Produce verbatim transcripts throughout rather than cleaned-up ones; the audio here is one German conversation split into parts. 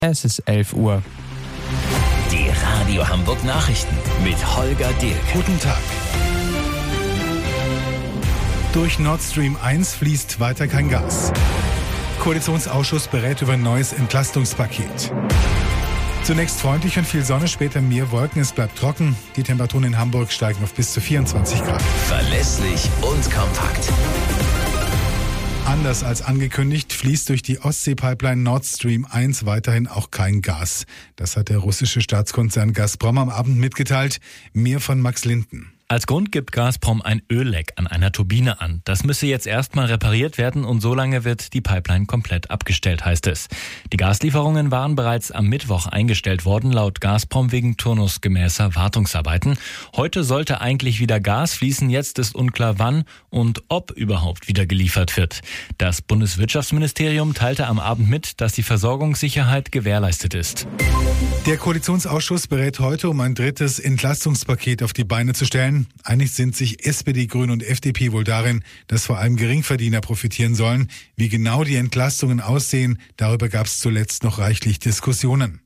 Es ist elf Uhr. Die Radio Hamburg Nachrichten mit Holger Dilk. Guten Tag. Durch Nord Stream eins fließt weiter kein Gas. Koalitionsausschuss berät über ein neues Entlastungspaket. Zunächst freundlich und viel Sonne, später mehr Wolken, es bleibt trocken. Die Temperaturen in Hamburg steigen auf bis zu vierundzwanzig Grad. Verlässlich und kompakt. Anders als angekündigt, fließt durch die Ostsee-Pipeline Nord Stream eins weiterhin auch kein Gas. Das hat der russische Staatskonzern Gazprom am Abend mitgeteilt. Mehr von Max Linden. Als Grund gibt Gazprom ein Ölleck an einer Turbine an. Das müsse jetzt erstmal repariert werden und so lange wird die Pipeline komplett abgestellt, heißt es. Die Gaslieferungen waren bereits am Mittwoch eingestellt worden, laut Gazprom wegen turnusgemäßer Wartungsarbeiten. Heute sollte eigentlich wieder Gas fließen, jetzt ist unklar wann und ob überhaupt wieder geliefert wird. Das Bundeswirtschaftsministerium teilte am Abend mit, dass die Versorgungssicherheit gewährleistet ist. Der Koalitionsausschuss berät heute, um ein drittes Entlastungspaket auf die Beine zu stellen. Einig sind sich S P D, Grüne und F D P wohl darin, dass vor allem Geringverdiener profitieren sollen. Wie genau die Entlastungen aussehen, darüber gab es zuletzt noch reichlich Diskussionen.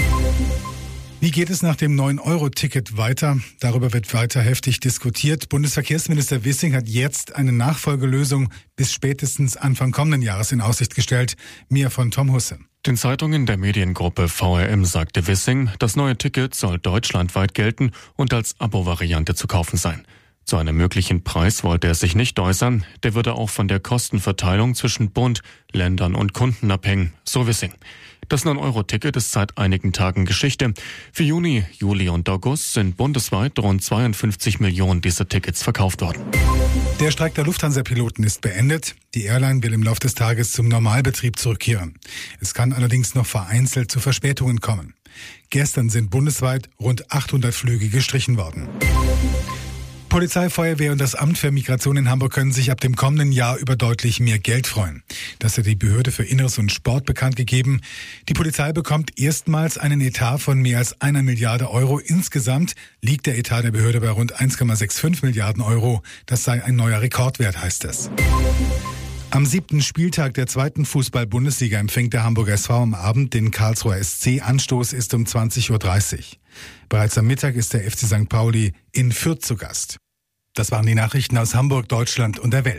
Wie geht es nach dem neun Euro Ticket weiter? Darüber wird weiter heftig diskutiert. Bundesverkehrsminister Wissing hat jetzt eine Nachfolgelösung bis spätestens Anfang kommenden Jahres in Aussicht gestellt. Mehr von Tom Husse. Den Zeitungen der Mediengruppe V R M sagte Wissing, das neue Ticket soll deutschlandweit gelten und als Abo-Variante zu kaufen sein. Zu einem möglichen Preis wollte er sich nicht äußern. Der würde auch von der Kostenverteilung zwischen Bund, Ländern und Kunden abhängen, so Wissing. Das neun Euro Ticket ist seit einigen Tagen Geschichte. Für Juni, Juli und August sind bundesweit rund zweiundfünfzig Millionen dieser Tickets verkauft worden. Der Streik der Lufthansa-Piloten ist beendet. Die Airline will im Laufe des Tages zum Normalbetrieb zurückkehren. Es kann allerdings noch vereinzelt zu Verspätungen kommen. Gestern sind bundesweit rund achthundert Flüge gestrichen worden. Polizei, Feuerwehr und das Amt für Migration in Hamburg können sich ab dem kommenden Jahr über deutlich mehr Geld freuen. Das hat die Behörde für Inneres und Sport bekannt gegeben. Die Polizei bekommt erstmals einen Etat von mehr als einer Milliarde Euro. Insgesamt liegt der Etat der Behörde bei rund eins Komma fünfundsechzig Milliarden Euro. Das sei ein neuer Rekordwert, heißt es. Am siebten Spieltag der zweiten Fußball-Bundesliga empfängt der Hamburger S V am Abend den Karlsruher S C. Anstoß ist um zwanzig Uhr dreißig. Bereits am Mittag ist der F C Sankt Pauli in Fürth zu Gast. Das waren die Nachrichten aus Hamburg, Deutschland und der Welt.